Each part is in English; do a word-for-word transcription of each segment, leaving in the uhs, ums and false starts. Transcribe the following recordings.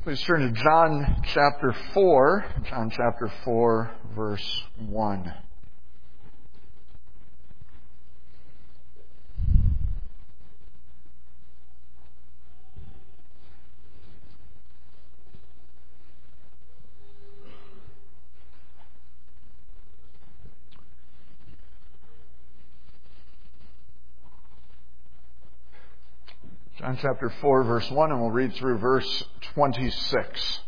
Please turn to John chapter four, John chapter four, verse one. John chapter four, verse one, and we'll read through verse twenty-six.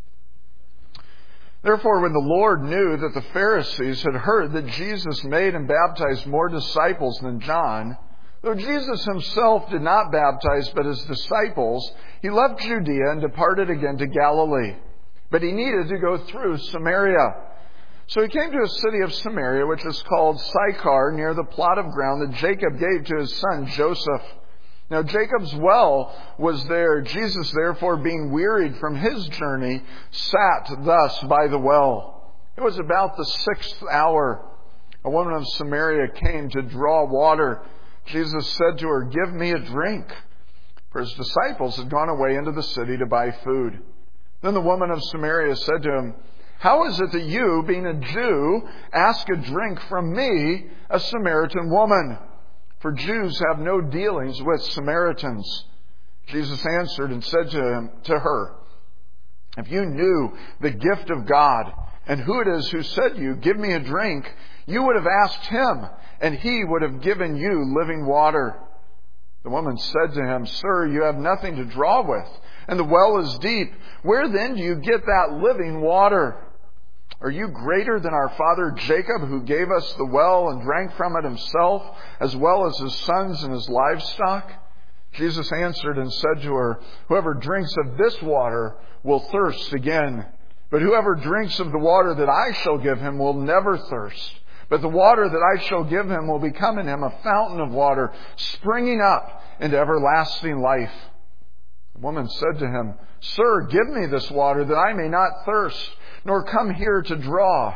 Therefore, when the Lord knew that the Pharisees had heard that Jesus made and baptized more disciples than John, though Jesus himself did not baptize but his disciples, he left Judea and departed again to Galilee. But he needed to go through Samaria. So he came to a city of Samaria, which is called Sychar, near the plot of ground that Jacob gave to his son Joseph. Now Jacob's well was there. Jesus, therefore, being wearied from his journey, sat thus by the well. It was about the sixth hour. A woman of Samaria came to draw water. Jesus said to her, "Give me a drink." For his disciples had gone away into the city to buy food. Then the woman of Samaria said to him, "How is it that you, being a Jew, ask a drink from me, a Samaritan woman? For Jews have no dealings with Samaritans." Jesus answered and said to him, to her, "If you knew the gift of God and who it is who said to you, 'Give me a drink,' you would have asked him, and he would have given you living water." The woman said to him, "Sir, you have nothing to draw with, and the well is deep. Where then do you get that living water? Are you greater than our father Jacob, who gave us the well and drank from it himself, as well as his sons and his livestock?" Jesus answered and said to her, "Whoever drinks of this water will thirst again. But whoever drinks of the water that I shall give him will never thirst. But the water that I shall give him will become in him a fountain of water, springing up into everlasting life." The woman said to him, "Sir, give me this water that I may not thirst, nor come here to draw."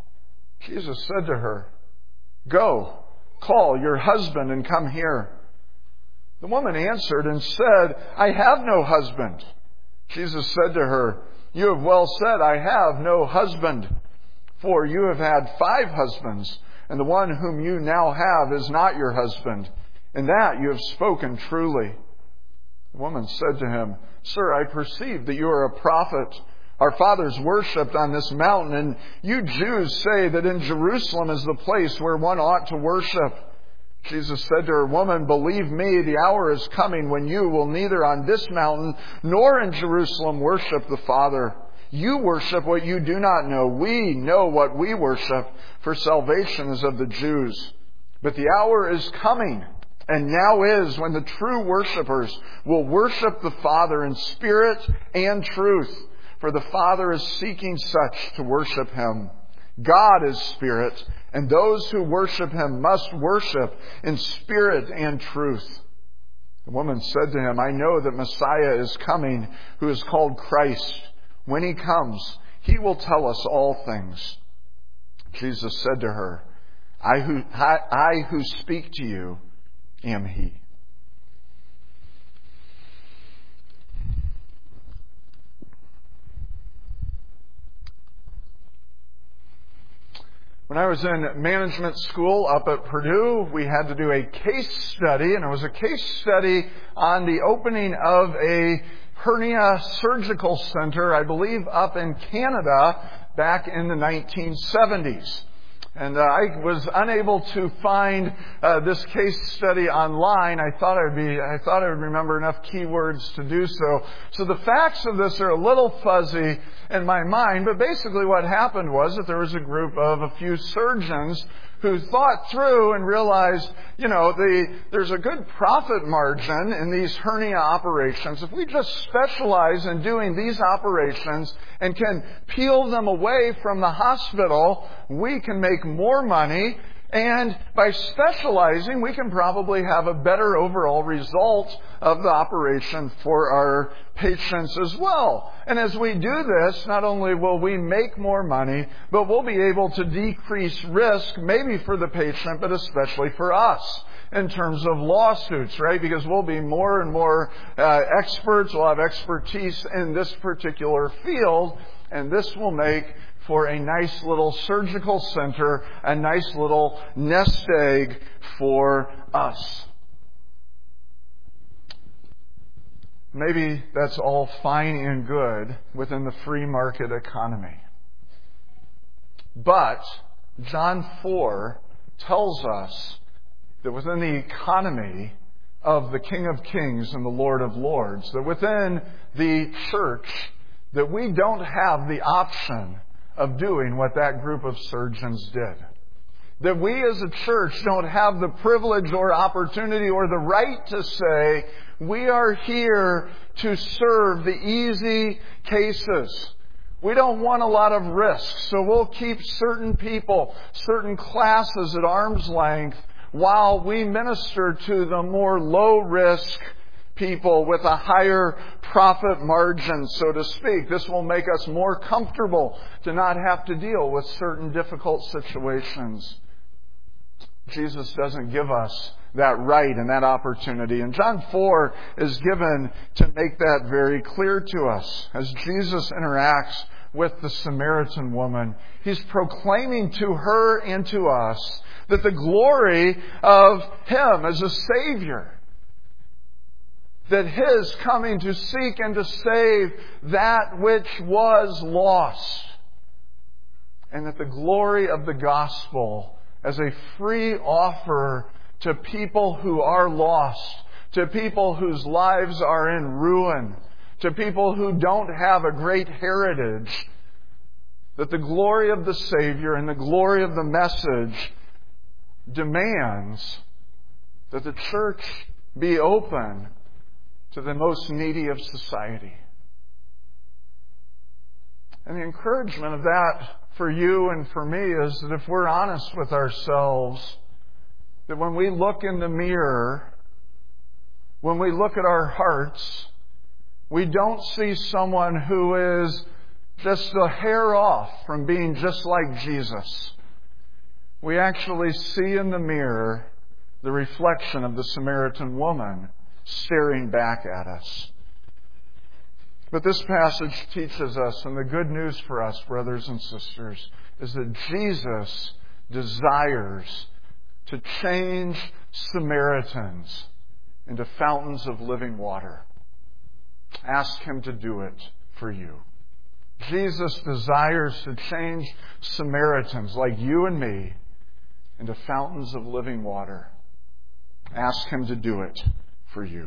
Jesus said to her, "Go, call your husband and come here." The woman answered and said, "I have no husband." Jesus said to her, "You have well said, 'I have no husband.' For you have had five husbands, and the one whom you now have is not your husband. In that you have spoken truly." The woman said to him, "Sir, I perceive that you are a prophet. Our fathers worshipped on this mountain, and you Jews say that in Jerusalem is the place where one ought to worship." Jesus said to her, "Woman, believe me, the hour is coming when you will neither on this mountain nor in Jerusalem worship the Father. You worship what you do not know. We know what we worship, for salvation is of the Jews. But the hour is coming, and now is, when the true worshipers will worship the Father in spirit and truth. For the Father is seeking such to worship Him. God is spirit, and those who worship Him must worship in spirit and truth." The woman said to him, "I know that Messiah is coming, who is called Christ. When He comes, He will tell us all things." Jesus said to her, I who, I, I who speak to you am He." When I was in management school up at Purdue, we had to do a case study, and it was a case study on the opening of a hernia surgical center, I believe up in Canada, back in the nineteen seventies. And uh, I was unable to find uh, this case study online. I thought I'd be, I thought I would remember enough keywords to do so. So the facts of this are a little fuzzy in my mind, but basically what happened was that there was a group of a few surgeons who thought through and realized, you know, the, there's a good profit margin in these hernia operations. If we just specialize in doing these operations and can peel them away from the hospital, we can make more money. And by specializing, we can probably have a better overall result of the operation for our patients as well. And as we do this, not only will we make more money, but we'll be able to decrease risk, maybe for the patient, but especially for us. in terms of lawsuits, right? Because we'll be more and more uh, experts. We'll have expertise in this particular field, and this will make for a nice little surgical center, a nice little nest egg for us. Maybe that's all fine and good within the free market economy. But John four tells us that within the economy of the King of Kings and the Lord of Lords, that within the church, that we don't have the option of doing what that group of surgeons did. That we as a church don't have the privilege or opportunity or the right to say, we are here to serve the easy cases. We don't want a lot of risk, so we'll keep certain people, certain classes at arm's length while we minister to the more low-risk people with a higher profit margin, so to speak. This will make us more comfortable to not have to deal with certain difficult situations. Jesus doesn't give us that right and that opportunity. And John four is given to make that very clear to us. As Jesus interacts with the Samaritan woman, He's proclaiming to her and to us that the glory of Him as a Savior, that His coming to seek and to save that which was lost, and that the glory of the gospel as a free offer to people who are lost, to people whose lives are in ruin, to people who don't have a great heritage, that the glory of the Savior and the glory of the message demands that the church be open to the most needy of society. And the encouragement of that for you and for me is that if we're honest with ourselves, that when we look in the mirror, when we look at our hearts, we don't see someone who is just a hair off from being just like Jesus. We actually see in the mirror the reflection of the Samaritan woman staring back at us. But this passage teaches us, and the good news for us, brothers and sisters, is that Jesus desires to change Samaritans into fountains of living water. Ask Him to do it for you. Jesus desires to change Samaritans like you and me into fountains of living water. Ask Him to do it for you.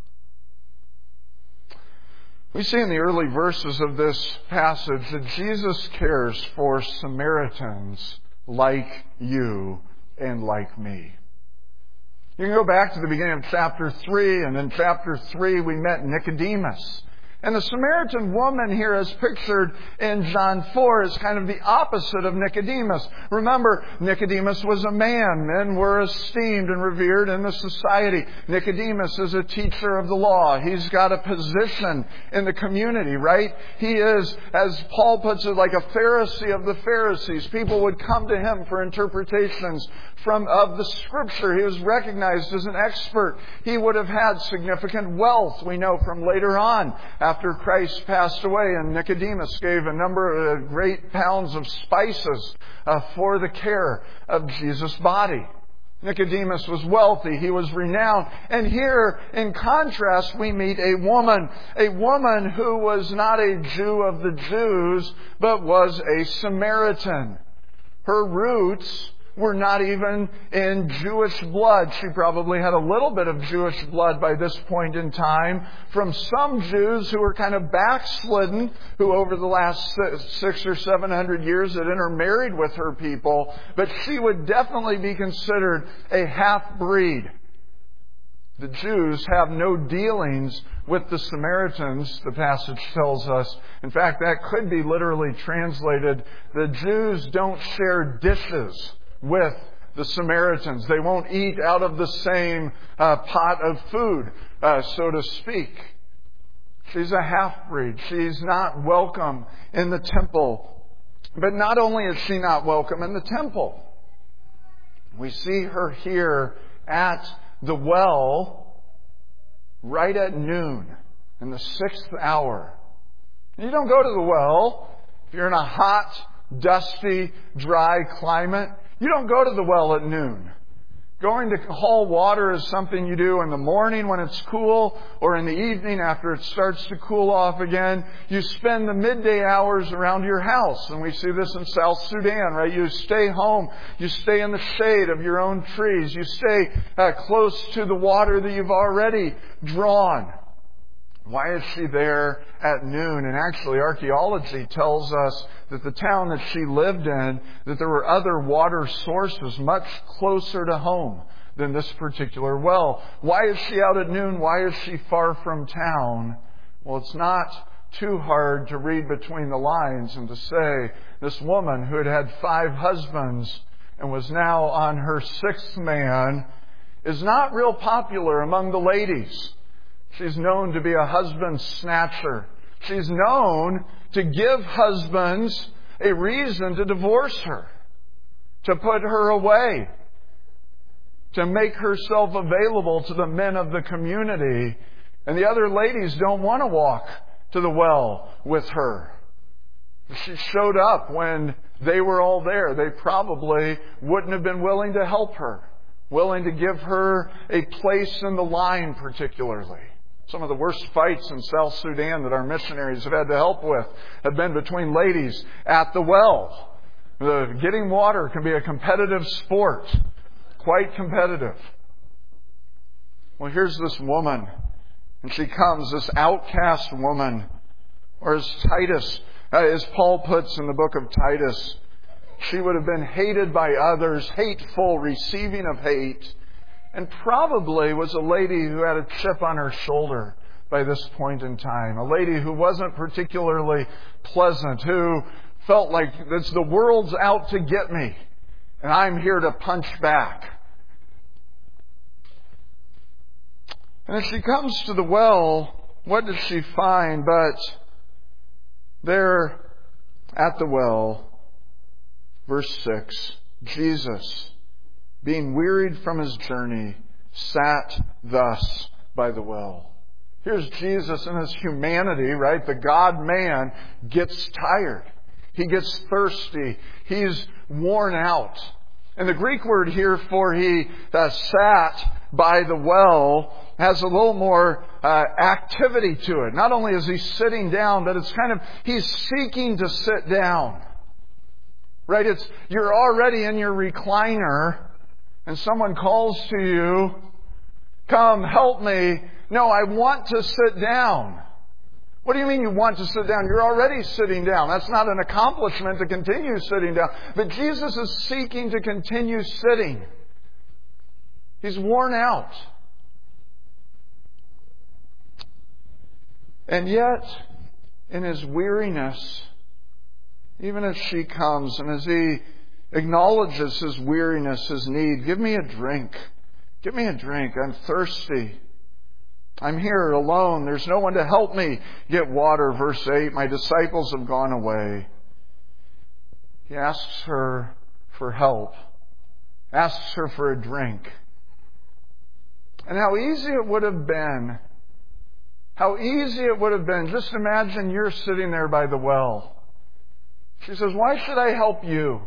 We see in the early verses of this passage that Jesus cares for Samaritans like you and like me. You can go back to the beginning of chapter three, and in chapter three we met Nicodemus. And the Samaritan woman here is pictured in John four as kind of the opposite of Nicodemus. Remember, Nicodemus was a man. Men were esteemed and revered in the society. Nicodemus is a teacher of the law. He's got a position in the community, right? He is, as Paul puts it, like a Pharisee of the Pharisees. People would come to him for interpretations from of the Scripture. He was recognized as an expert. He would have had significant wealth, we know from later on, after Christ passed away, and Nicodemus gave a number of great pounds of spices uh, for the care of Jesus' body. Nicodemus was wealthy. He was renowned. And here, in contrast, we meet a woman. A woman who was not a Jew of the Jews, but was a Samaritan. Her roots were not even in Jewish blood. She probably had a little bit of Jewish blood by this point in time from some Jews who were kind of backslidden, who over the last six or seven hundred years had intermarried with her people. But she would definitely be considered a half-breed. The Jews have no dealings with the Samaritans, the passage tells us. In fact, that could be literally translated, the Jews don't share dishes with the Samaritans. They won't eat out of the same uh, pot of food, uh, so to speak. She's a half-breed. She's not welcome in the temple. But not only is she not welcome in the temple, we see her here at the well right at noon in the sixth hour. You don't go to the well if you're in a hot, dusty, dry climate. You don't go to the well at noon. Going to haul water is something you do in the morning when it's cool, or in the evening after it starts to cool off again. You spend the midday hours around your house, and we see this in South Sudan, right? You stay home. You stay in the shade of your own trees. You stay uh, close to the water that you've already drawn. Why is she there at noon? And actually, archaeology tells us that the town that she lived in, that there were other water sources much closer to home than this particular well. Why is she out at noon? Why is she far from town? Well, it's not too hard to read between the lines and to say this woman who had had five husbands and was now on her sixth man is not real popular among the ladies. She's known to be a husband snatcher. She's known to give husbands a reason to divorce her, to put her away, to make herself available to the men of the community. And the other ladies don't want to walk to the well with her. She showed up when they were all there. They probably wouldn't have been willing to help her, willing to give her a place in the line particularly. Some of the worst fights in South Sudan that our missionaries have had to help with have been between ladies at the well. The getting water can be a competitive sport. Quite competitive. Well, here's this woman. And she comes, this outcast woman. Or as Titus, uh, as Paul puts in the book of Titus, she would have been hated by others, hateful, receiving of hate. And probably was a lady who had a chip on her shoulder by this point in time. A lady who wasn't particularly pleasant, who felt like it's the world's out to get me, and I'm here to punch back. And as she comes to the well, what does she find? But there at the well, verse six, Jesus, being wearied from his journey, sat thus by the well. Here's Jesus in his humanity, right? The God-man gets tired. He gets thirsty. He's worn out. And the Greek word here for he uh, sat by the well has a little more uh, activity to it. Not only is he sitting down, but it's kind of, he's seeking to sit down. Right? It's, you're already in your recliner, and someone calls to you, come, help me. No, I want to sit down. What do you mean you want to sit down? You're already sitting down. That's not an accomplishment to continue sitting down. But Jesus is seeking to continue sitting. He's worn out. And yet, in his weariness, even as she comes and as he acknowledges his weariness, his need, give me a drink. Give me a drink. I'm thirsty. I'm here alone. There's no one to help me get water. Verse eight, my disciples have gone away. He asks her for help. Asks her for a drink. And how easy it would have been. How easy it would have been. Just imagine you're sitting there by the well. She says, why should I help you?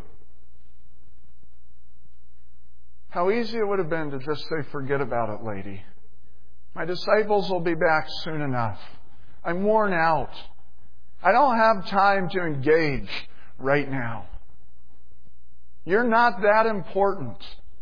How easy it would have been to just say, forget about it, lady. My disciples will be back soon enough. I'm worn out. I don't have time to engage right now. You're not that important.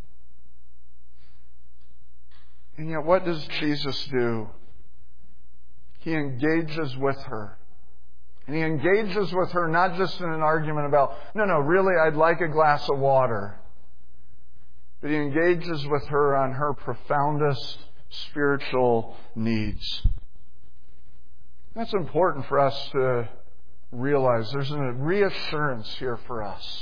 And yet what does Jesus do? He engages with her. And he engages with her not just in an argument about, no, no, really, I'd like a glass of water. But he engages with her on her profoundest spiritual needs. That's important for us to realize. There's a reassurance here for us.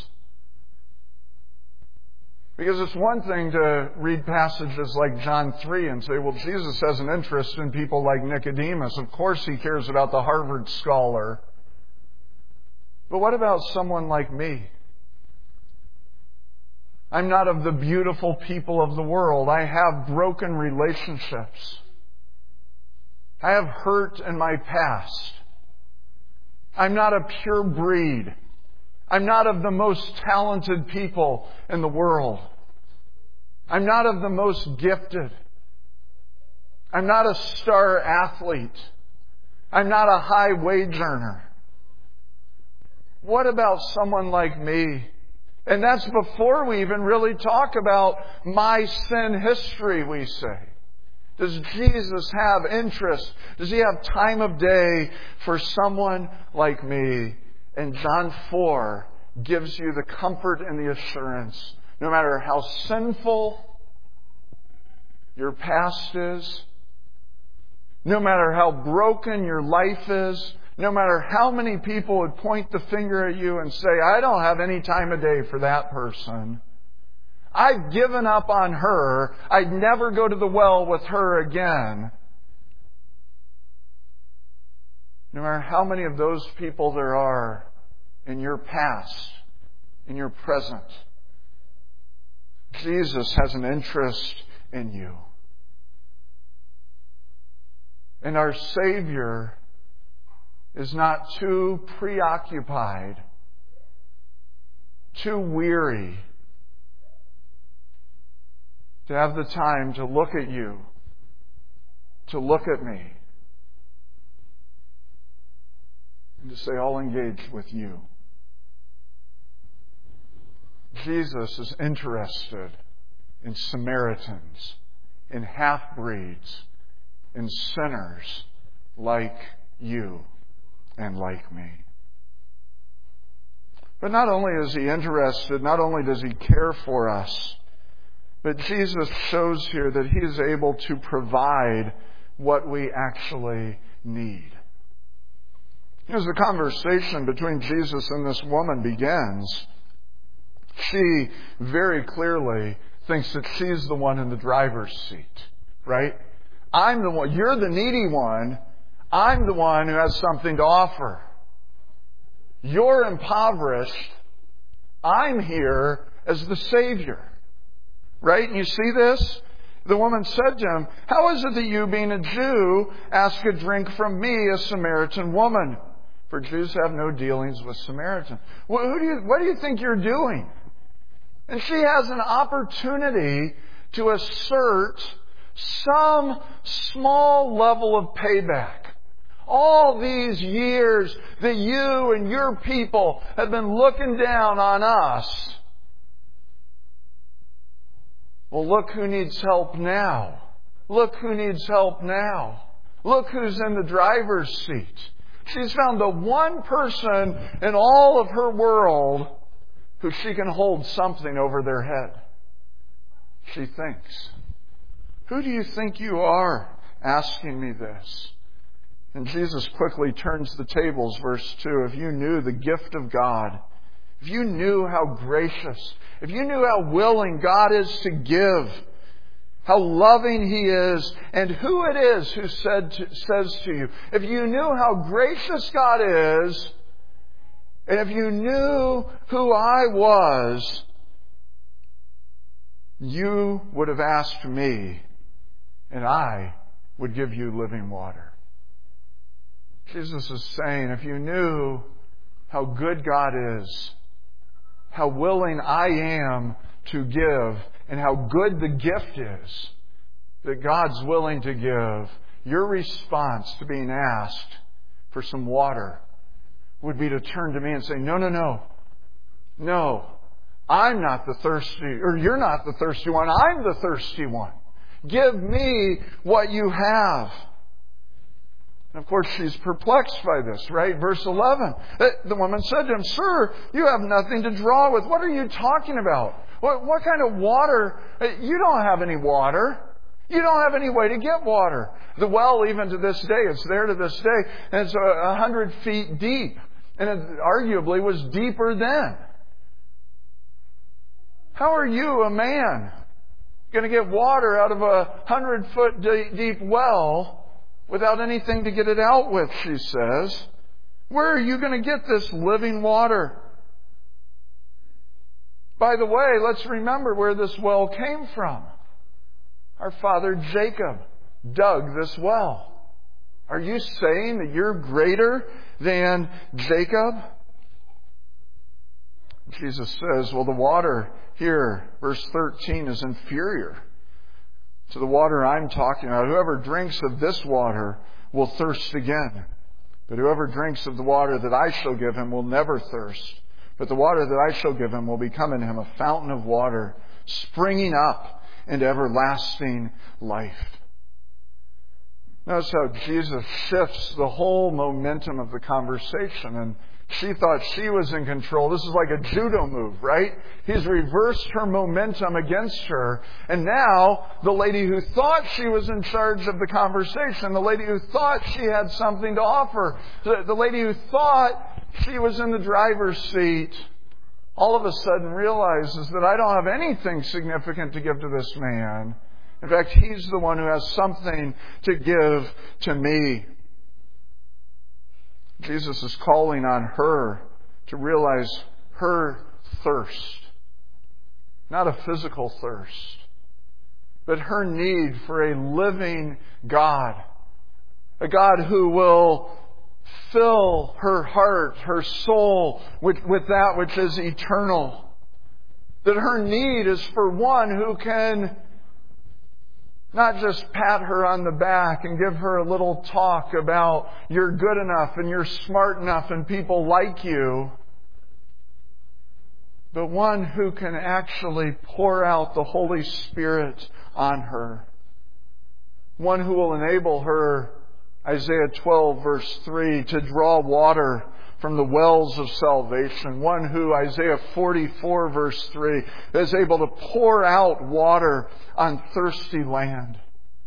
Because it's one thing to read passages like John three and say, well, Jesus has an interest in people like Nicodemus. Of course he cares about the Harvard scholar. But what about someone like me? I'm not of the beautiful people of the world. I have broken relationships. I have hurt in my past. I'm not a pure breed. I'm not of the most talented people in the world. I'm not of the most gifted. I'm not a star athlete. I'm not a high wage earner. What about someone like me? And that's before we even really talk about my sin history, we say. Does Jesus have interest? Does He have time of day for someone like me? And John four gives you the comfort and the assurance. No matter how sinful your past is, no matter how broken your life is, no matter how many people would point the finger at you and say, I don't have any time of day for that person. I've given up on her. I'd never go to the well with her again. No matter how many of those people there are in your past, in your present, Jesus has an interest in you. And our Savior is not too preoccupied, too weary to have the time to look at you, to look at me, and to say, I'll engage with you. Jesus is interested in Samaritans, in half-breeds, in sinners like you and like me. But not only is He interested, not only does He care for us, but Jesus shows here that He is able to provide what we actually need. As the conversation between Jesus and this woman begins, she very clearly thinks that she's the one in the driver's seat, right? I'm the one, you're the needy one. I'm the one who has something to offer. You're impoverished. I'm here as the Savior. Right? And you see this? The woman said to him, how is it that you, being a Jew, ask a drink from me, a Samaritan woman? For Jews have no dealings with Samaritans. Well, who do you, what do you think you're doing? And she has an opportunity to assert some small level of payback. All these years that you and your people have been looking down on us. Well, look who needs help now. Look who needs help now. Look who's in the driver's seat. She's found the one person in all of her world who she can hold something over their head. She thinks, who do you think you are asking me this? And Jesus quickly turns the tables, verse two. If you knew the gift of God, if you knew how gracious, if you knew how willing God is to give, how loving He is, and who it is who said to, says to you, if you knew how gracious God is, and if you knew who I was, you would have asked me, and I would give you living water. Jesus is saying, if you knew how good God is, how willing I am to give, and how good the gift is that God's willing to give, your response to being asked for some water would be to turn to me and say, no, no, no. No, I'm not the thirsty, or you're not the thirsty one. I'm the thirsty one. Give me what you have. And of course, she's perplexed by this, right? Verse eleven. The woman said to him, Sir, you have nothing to draw with. What are you talking about? What, what kind of water? You don't have any water. You don't have any way to get water. The well, even to this day, it's there to this day, and it's a hundred feet deep. And it arguably was deeper then. How are you, a man, going to get water out of a hundred foot deep well without anything to get it out with, she says. Where are you going to get this living water? By the way, let's remember where this well came from. Our father Jacob dug this well. Are you saying that you're greater than Jacob? Jesus says, well, the water here, verse thirteen, is inferior to the water I'm talking about. Whoever drinks of this water will thirst again. But whoever drinks of the water that I shall give him will never thirst. But the water that I shall give him will become in him a fountain of water, springing up into everlasting life. Notice how Jesus shifts the whole momentum of the conversation. And she thought she was in control. This is like a judo move, right? He's reversed her momentum against her. And now, the lady who thought she was in charge of the conversation, the lady who thought she had something to offer, the, the lady who thought she was in the driver's seat, all of a sudden realizes that I don't have anything significant to give to this man. In fact, he's the one who has something to give to me. Jesus is calling on her to realize her thirst. Not a physical thirst, but her need for a living God. A God who will fill her heart, her soul, with, with that which is eternal. That her need is for one who can not just pat her on the back and give her a little talk about you're good enough and you're smart enough and people like you, but one who can actually pour out the Holy Spirit on her. One who will enable her, Isaiah twelve verse three, to draw water from the wells of salvation. One who, Isaiah forty-four verse three, is able to pour out water on thirsty land.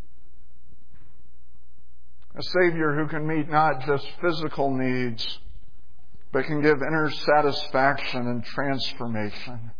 A Savior who can meet not just physical needs, but can give inner satisfaction and transformation.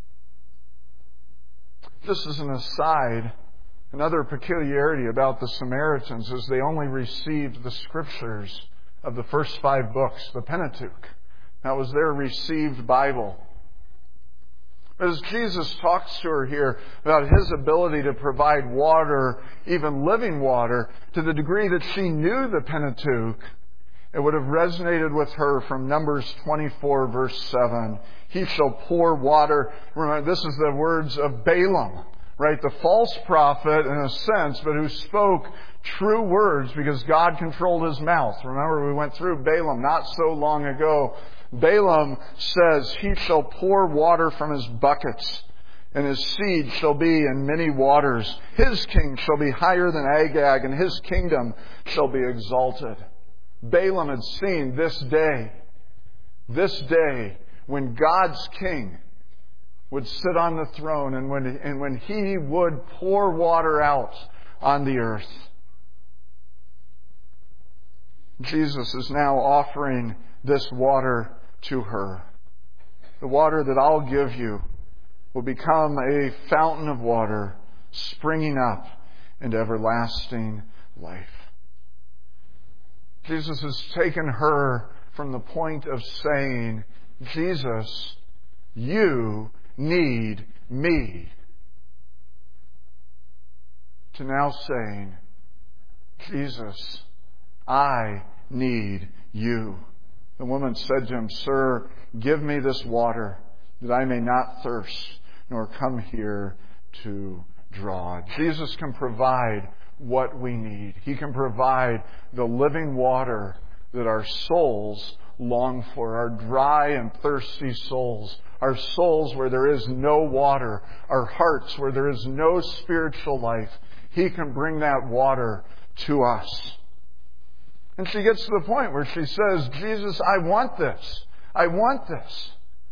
Just as an aside, another peculiarity about the Samaritans is they only received the Scriptures of the first five books, the Pentateuch. That was their received Bible. But as Jesus talks to her here about His ability to provide water, even living water, to the degree that she knew the Pentateuch, it would have resonated with her from Numbers twenty-four verse seven. He shall pour water. Remember, this is the words of Balaam. Right, the false prophet in a sense, but who spoke true words because God controlled his mouth. Remember, we went through Balaam not so long ago. Balaam says, he shall pour water from his buckets, and his seed shall be in many waters. His king shall be higher than Agag, and his kingdom shall be exalted. Balaam had seen this day, this day when God's king would sit on the throne and when, and when He would pour water out on the earth. Jesus is now offering this water to her. The water that I'll give you will become a fountain of water springing up into everlasting life. Jesus has taken her from the point of saying, Jesus, you need me, to now saying, Jesus, I need you. The woman said to him, Sir, give me this water that I may not thirst, nor come here to draw. Jesus can provide what we need. He can provide the living water that our souls long for, our dry and thirsty souls, our souls where there is no water, our hearts where there is no spiritual life. He can bring that water to us. And she gets to the point where she says, Jesus, I want this. I want this.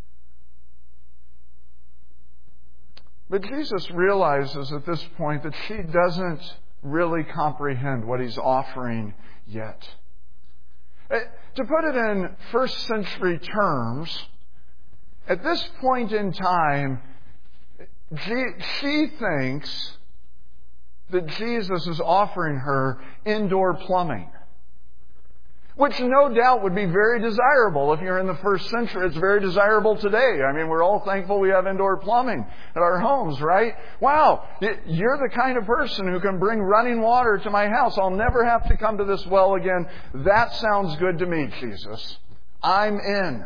But Jesus realizes at this point that she doesn't really comprehend what He's offering yet. To put it in first century terms, at this point in time, she thinks that Jesus is offering her indoor plumbing. which no doubt would be very desirable if you're in the first century. It's very desirable today. I mean, we're all thankful we have indoor plumbing at our homes, right? Wow, you're the kind of person who can bring running water to my house. I'll never have to come to this well again. That sounds good to me, Jesus. I'm in.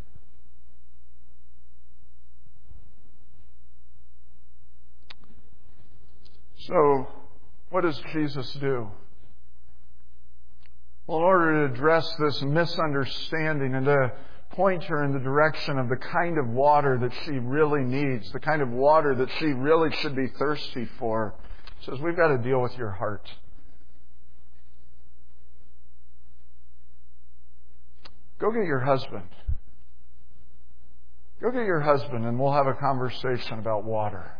So, what does Jesus do? Well, in order to address this misunderstanding and to point her in the direction of the kind of water that she really needs, the kind of water that she really should be thirsty for, he says, we've got to deal with your heart. Go get your husband. Go get your husband and we'll have a conversation about water.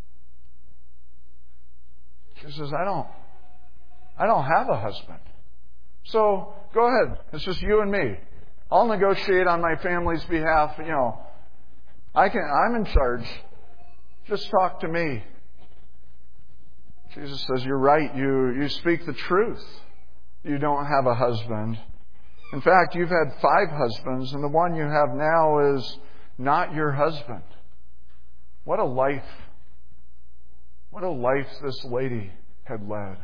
She says, I don't, I don't have a husband. So, go ahead. It's just you and me. I'll negotiate on my family's behalf. You know, I can, I'm in charge. Just talk to me. Jesus says, you're right. You, you speak the truth. You don't have a husband. In fact, you've had five husbands, and the one you have now is not your husband. What a life. What a life this lady had led.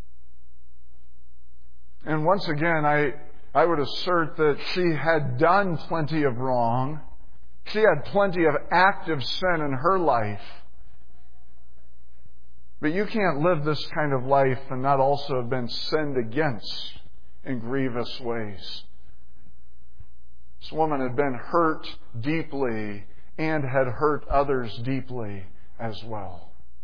And once again, I, I would assert that she had done plenty of wrong. She had plenty of active sin in her life. But you can't live this kind of life and not also have been sinned against in grievous ways. This woman had been hurt deeply and had hurt others deeply as well.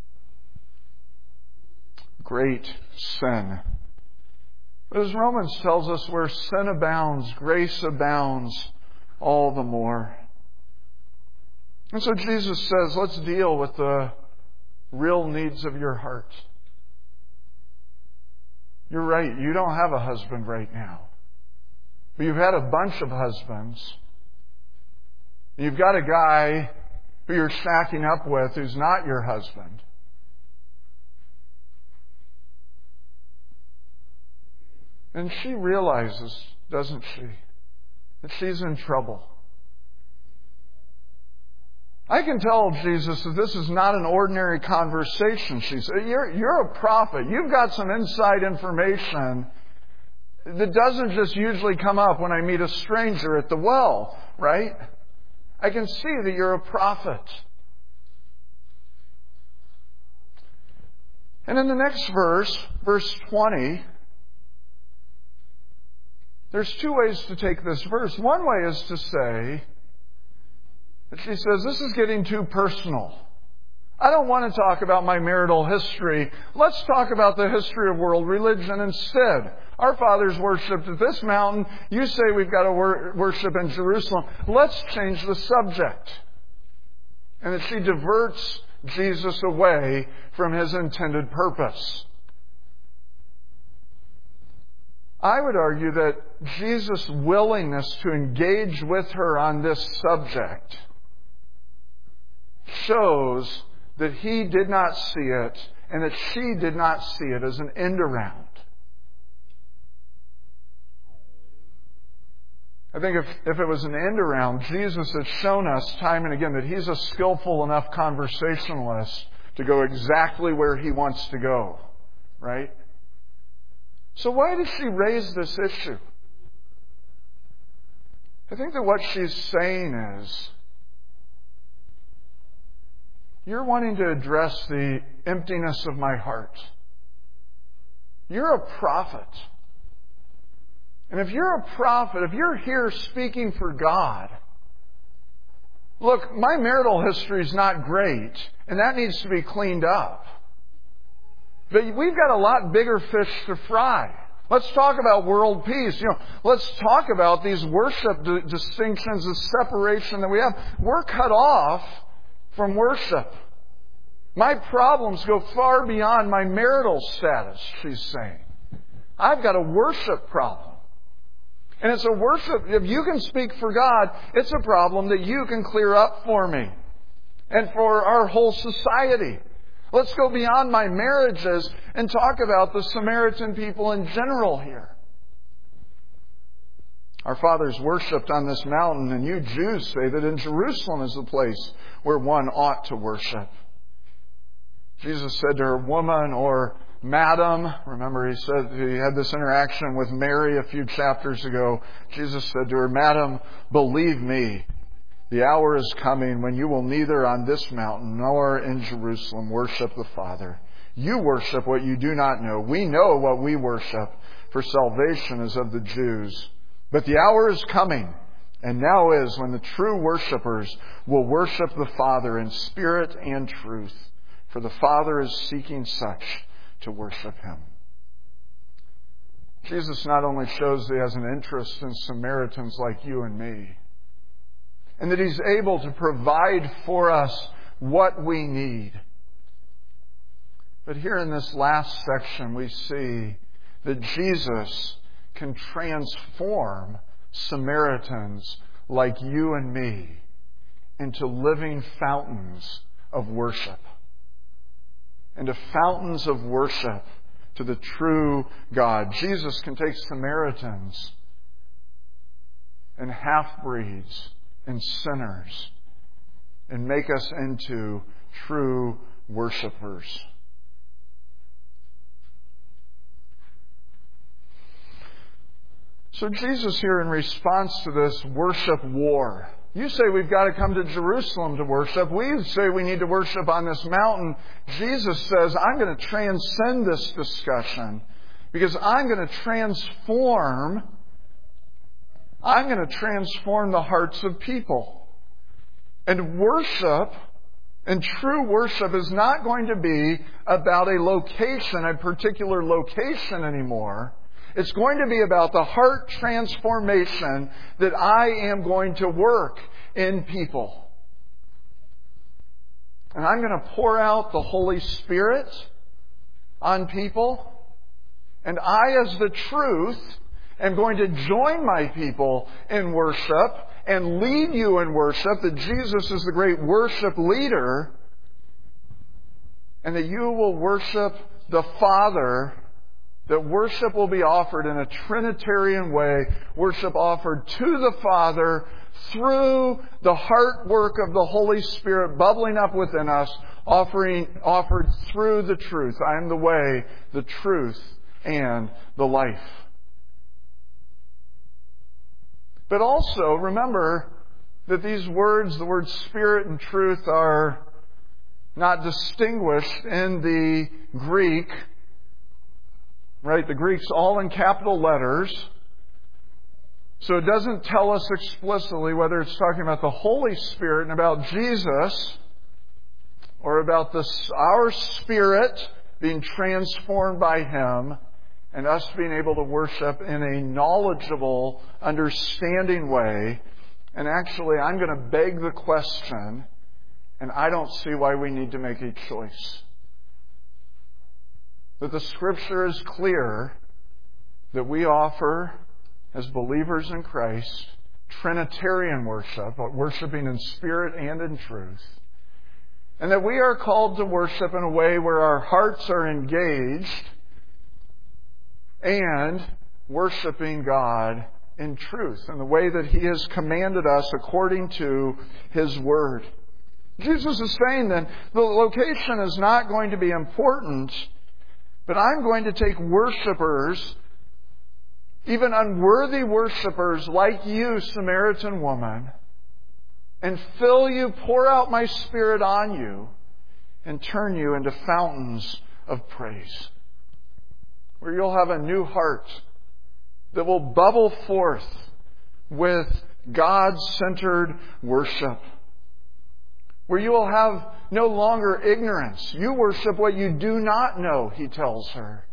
Great sin. But as Romans tells us, where sin abounds, grace abounds all the more. And so Jesus says, let's deal with the real needs of your heart. You're right, you don't have a husband right now. But you've had a bunch of husbands. You've got a guy who you're shacking up with who's not your husband. And she realizes, doesn't she, that she's in trouble. I can tell Jesus that this is not an ordinary conversation. She said, you're, you're a prophet. You've got some inside information that doesn't just usually come up when I meet a stranger at the well, right? I can see that you're a prophet. And in the next verse, verse twenty, there's two ways to take this verse. One way is to say that she says, this is getting too personal. I don't want to talk about my marital history. Let's talk about the history of world religion instead. Our fathers worshipped at this mountain. You say we've got to wor- worship in Jerusalem. Let's change the subject. And that she diverts Jesus away from his intended purpose. I would argue that Jesus' willingness to engage with her on this subject shows that he did not see it and that she did not see it as an end around. I think if, if it was an end around, Jesus has shown us time and again that he's a skillful enough conversationalist to go exactly where he wants to go. Right? So why did she raise this issue? I think that what she's saying is, you're wanting to address the emptiness of my heart. You're a prophet. And if you're a prophet, if you're here speaking for God, look, my marital history is not great, and that needs to be cleaned up. But we've got a lot bigger fish to fry. Let's talk about world peace. You know, let's talk about these worship d- distinctions, the separation that we have. We're cut off from worship. My problems go far beyond my marital status, she's saying. I've got a worship problem. And it's a worship, if you can speak for God, it's a problem that you can clear up for me and for our whole society. Let's go beyond my marriages and talk about the Samaritan people in general here. Our fathers worshipped on this mountain, and you Jews say that in Jerusalem is the place where one ought to worship. Jesus said to her, woman, or madam. Remember, he said he had this interaction with Mary a few chapters ago. Jesus said to her, madam, believe me, the hour is coming when you will neither on this mountain nor in Jerusalem worship the Father. You worship what you do not know. We know what we worship, for salvation is of the Jews. But the hour is coming, and now is, when the true worshipers will worship the Father in spirit and truth. For the Father is seeking such to worship Him. Jesus not only shows that He has an interest in Samaritans like you and me, and that He's able to provide for us what we need. But here in this last section, we see that Jesus can transform Samaritans like you and me into living fountains of worship. Into fountains of worship to the true God. Jesus can take Samaritans and half-breeds and sinners and make us into true worshipers. So Jesus here, in response to this worship war, you say we've got to come to Jerusalem to worship. We say we need to worship on this mountain. Jesus says, I'm going to transcend this discussion because I'm going to transform, I'm going to transform the hearts of people. And worship, and true worship, is not going to be about a location, a particular location anymore. It's going to be about the heart transformation that I am going to work in people. And I'm going to pour out the Holy Spirit on people. And I, as the truth, am going to join my people in worship and lead you in worship, that Jesus is the great worship leader, and that you will worship the Father. That worship will be offered in a Trinitarian way. Worship offered to the Father through the heart work of the Holy Spirit bubbling up within us, offering, offered through the truth. I am the way, the truth, and the life. But also, remember that these words, the words Spirit and truth, are not distinguished in the Greek. Right? The Greek's all in capital letters. So it doesn't tell us explicitly whether it's talking about the Holy Spirit and about Jesus, or about this, our spirit being transformed by Him and us being able to worship in a knowledgeable, understanding way. And actually, I'm going to beg the question, and I don't see why we need to make a choice. That the Scripture is clear that we offer, as believers in Christ, Trinitarian worship, worshiping in spirit and in truth. And that we are called to worship in a way where our hearts are engaged and worshiping God in truth, in the way that He has commanded us according to His Word. Jesus is saying that the location is not going to be important, but I'm going to take worshipers, even unworthy worshipers like you, Samaritan woman, and fill you, pour out my Spirit on you, and turn you into fountains of praise. Where you'll have a new heart that will bubble forth with God-centered worship. Where you will have no longer ignorance. You worship what you do not know, He tells her.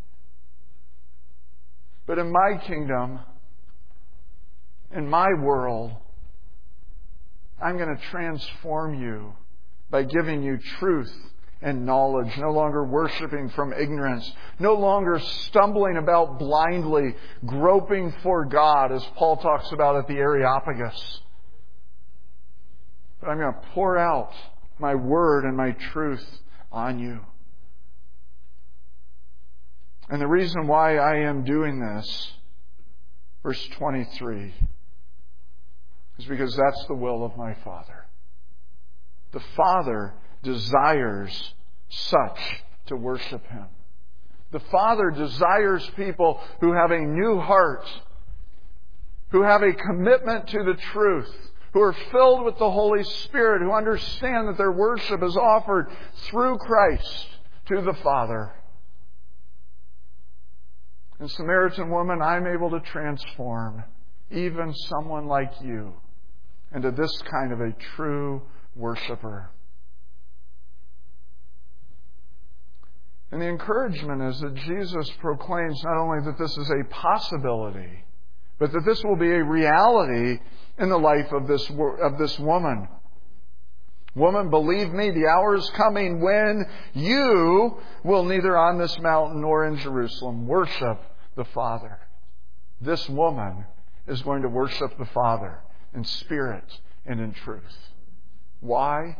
But in my kingdom, in my world, I'm going to transform you by giving you truth and knowledge. No longer worshiping from ignorance. No longer stumbling about blindly, groping for God, as Paul talks about at the Areopagus. But I'm going to pour out my Word and my truth on you. And the reason why I am doing this, verse twenty-three, is because that's the will of my Father. The Father desires such to worship Him. The Father desires people who have a new heart, who have a commitment to the truth, who are filled with the Holy Spirit, who understand that their worship is offered through Christ to the Father. And Samaritan woman, I'm able to transform even someone like you into this kind of a true worshiper. And the encouragement is that Jesus proclaims not only that this is a possibility, but that this will be a reality in the life of this, of this woman. Woman, believe me, the hour is coming when you will neither on this mountain nor in Jerusalem worship the Father. This woman is going to worship the Father in spirit and in truth. Why?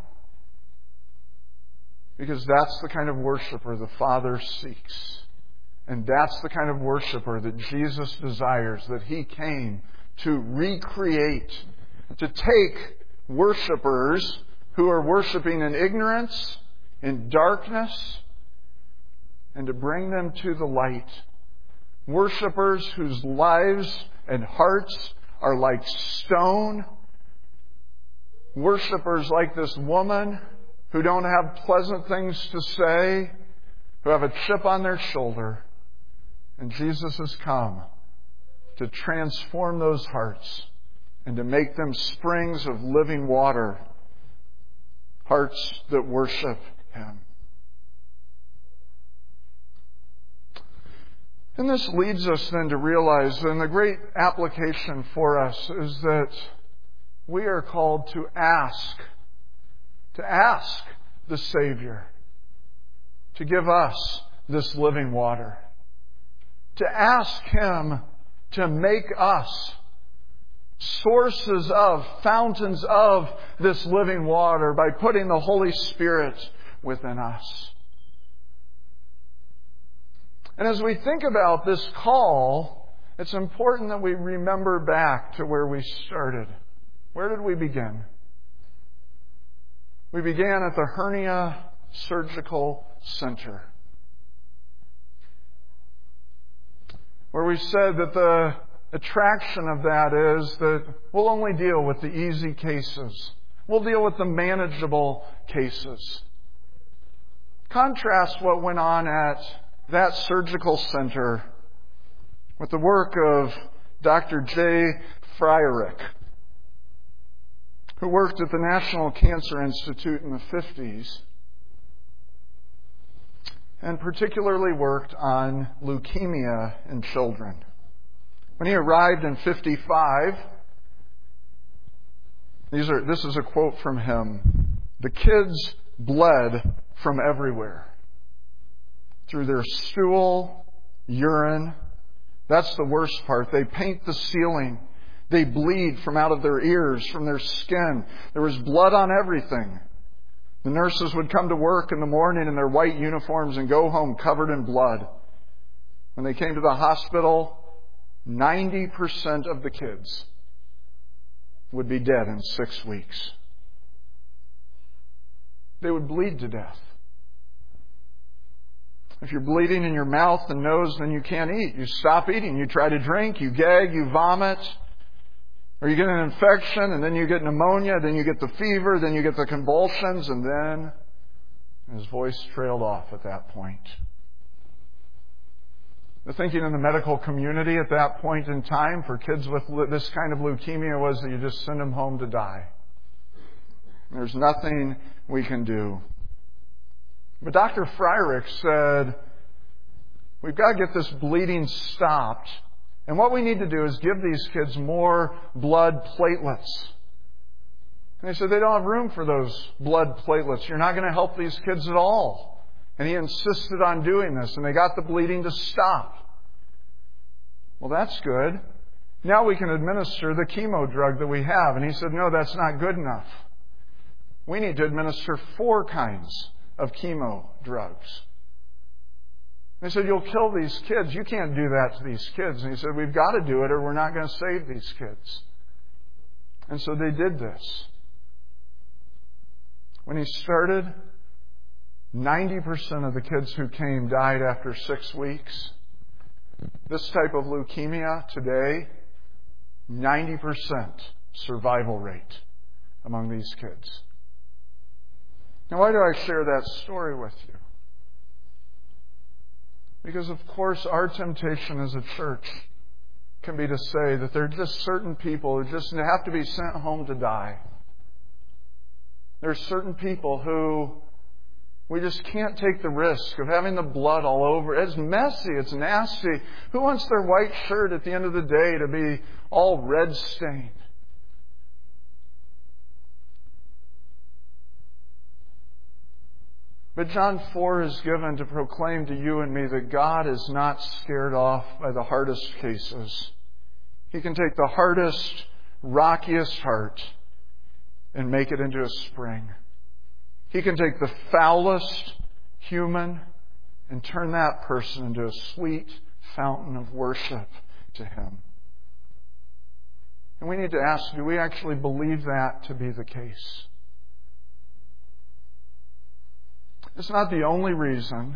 Because that's the kind of worshiper the Father seeks. And that's the kind of worshiper that Jesus desires, that He came to recreate, to take worshipers who are worshiping in ignorance, in darkness, and to bring them to the light. Worshippers whose lives and hearts are like stone. Worshippers like this woman who don't have pleasant things to say, who have a chip on their shoulder. And Jesus has come to transform those hearts and to make them springs of living water, hearts that worship Him. And this leads us then to realize, and the great application for us is that we are called to ask, to ask the Savior to give us this living water. To ask Him to make us sources of, fountains of this living water by putting the Holy Spirit within us. And as we think about this call, it's important that we remember back to where we started. Where did we begin? We began at the Hernia Surgical Center, where we said that the attraction of that is that we'll only deal with the easy cases. We'll deal with the manageable cases. Contrast what went on at that surgical center with the work of Doctor J. Fryerick, who worked at the National Cancer Institute in the fifties and particularly worked on leukemia in children. When he arrived in fifty-five, these are, this is a quote from him, "The kids bled from everywhere. Through their stool, urine. That's the worst part. They paint the ceiling. They bleed from out of their ears, from their skin. There was blood on everything. The nurses would come to work in the morning in their white uniforms and go home covered in blood. When they came to the hospital, ninety percent of the kids would be dead in six weeks. They would bleed to death. If you're bleeding in your mouth and nose, then you can't eat. You stop eating. You try to drink. You gag. You vomit. Or you get an infection, and then you get pneumonia. Then you get the fever. Then you get the convulsions. And then his voice trailed off at that point. The thinking in the medical community at that point in time for kids with this kind of leukemia was that you just send them home to die. There's nothing we can do. But Doctor Fryerick said, we've got to get this bleeding stopped. And what we need to do is give these kids more blood platelets. And he said, they don't have room for those blood platelets. You're not going to help these kids at all. And he insisted on doing this. And they got the bleeding to stop. Well, that's good. Now we can administer the chemo drug that we have. And he said, no, that's not good enough. We need to administer four kinds of chemo drugs. They said, you'll kill these kids. You can't do that to these kids. And he said, we've got to do it or we're not going to save these kids. And so they did this. When he started, ninety percent of the kids who came died after six weeks. This type of leukemia today, ninety percent survival rate among these kids. Now, why do I share that story with you? Because, of course, our temptation as a church can be to say that there are just certain people who just have to be sent home to die. There are certain people who we just can't take the risk of having the blood all over. It's messy. It's nasty. Who wants their white shirt at the end of the day to be all red stained? But John four is given to proclaim to you and me that God is not scared off by the hardest cases. He can take the hardest, rockiest heart and make it into a spring. He can take the foulest human and turn that person into a sweet fountain of worship to Him. And we need to ask, do we actually believe that to be the case? It's not the only reason,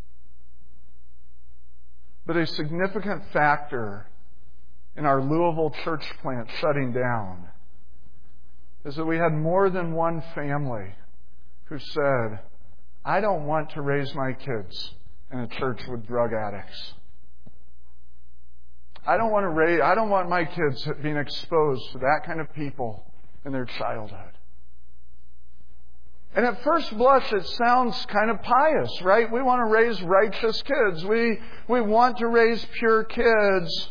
but a significant factor in our Louisville church plant shutting down is that we had more than one family who said, I don't want to raise my kids in a church with drug addicts. I don't want to raise, I don't want my kids being exposed to that kind of people in their childhood. And at first blush, it sounds kind of pious, right? We want to raise righteous kids. We, we want to raise pure kids.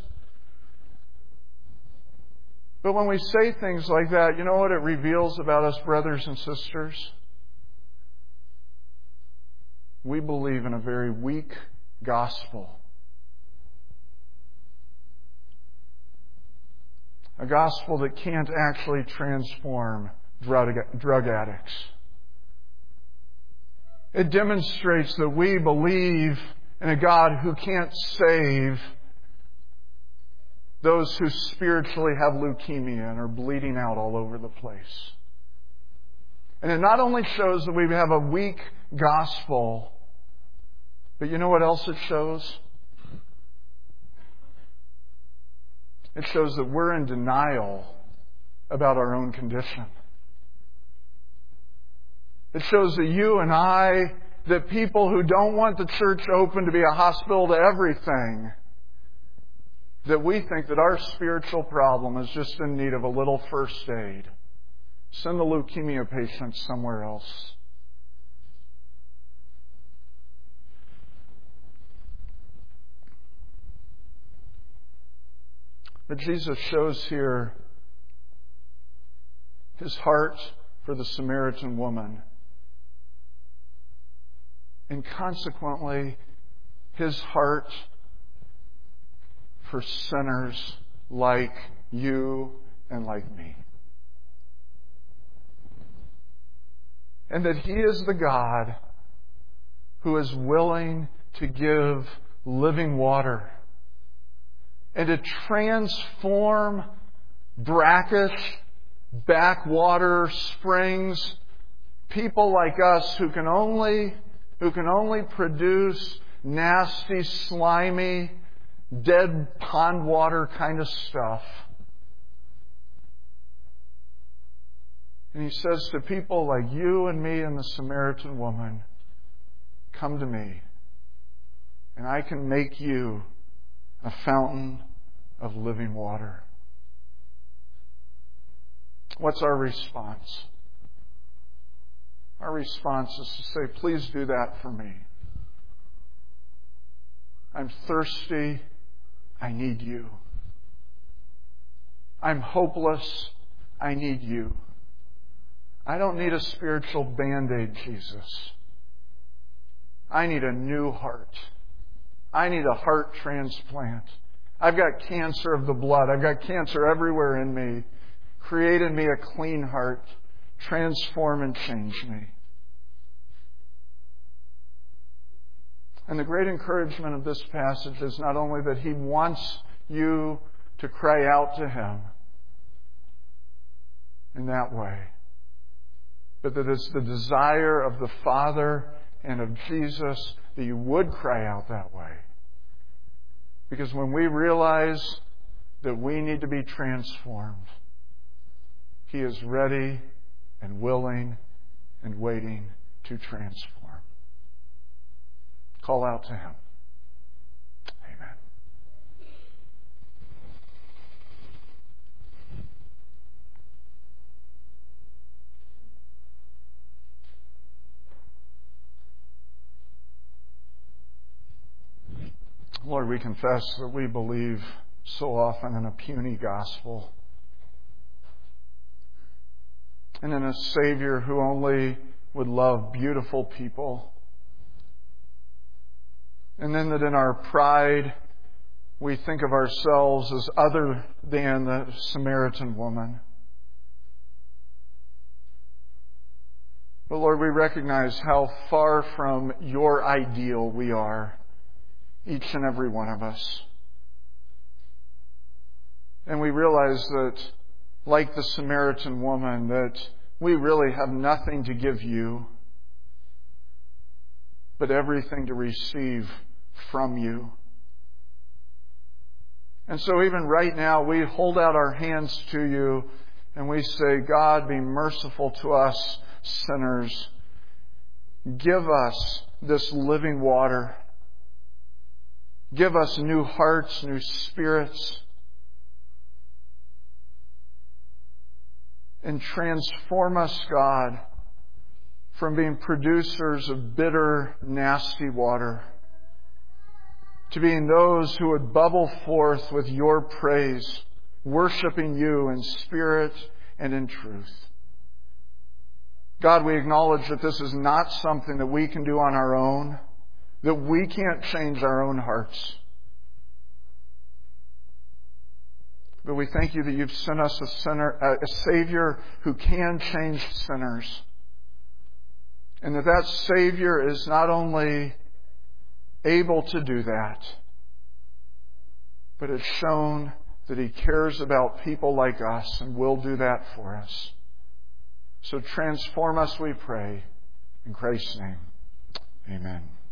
But when we say things like that, you know what it reveals about us, brothers and sisters? We believe in a very weak gospel. A gospel that can't actually transform drug, drug addicts. It demonstrates that we believe in a God who can't save those who spiritually have leukemia and are bleeding out all over the place. And it not only shows that we have a weak gospel, but you know what else it shows? It shows that we're in denial about our own condition. It shows that you and I, that people who don't want the church open to be a hospital to everything, that we think that our spiritual problem is just in need of a little first aid. Send the leukemia patient somewhere else. But Jesus shows here His heart for the Samaritan woman. And consequently, His heart for sinners like you and like me. And that He is the God who is willing to give living water and to transform brackish backwater springs, people like us who can only who can only produce nasty, slimy, dead pond water kind of stuff. And He says to people like you and me and the Samaritan woman, come to me, and I can make you a fountain of living water. What's our response? Our response is to say, please do that for me. I'm thirsty. I need you. I'm hopeless. I need you. I don't need a spiritual Band-Aid, Jesus. I need a new heart. I need a heart transplant. I've got cancer of the blood. I've got cancer everywhere in me. Create in me a clean heart. Transform and change me. And the great encouragement of this passage is not only that He wants you to cry out to Him, in that way, but that it's the desire of the Father and of Jesus that you would cry out that way. Because when we realize that we need to be transformed, He is ready and willing and waiting to transform. Call out to Him. Amen. Lord, we confess that we believe so often in a puny gospel and in a Savior who only would love beautiful people. And then that in our pride, we think of ourselves as other than the Samaritan woman. But Lord, we recognize how far from your ideal we are, each and every one of us. And we realize that, like the Samaritan woman, that we really have nothing to give you, but everything to receive from you. And so even right now, we hold out our hands to you and we say, God, be merciful to us sinners. Give us this living water. Give us new hearts, new spirits. And transform us, God, from being producers of bitter, nasty water to being those who would bubble forth with your praise, worshiping you in spirit and in truth. God, we acknowledge that this is not something that we can do on our own, that we can't change our own hearts. But we thank you that you've sent us a sinner, a Savior who can change sinners. And that that Savior is not only able to do that, but it's shown that He cares about people like us and will do that for us. So transform us, we pray. In Christ's name, amen.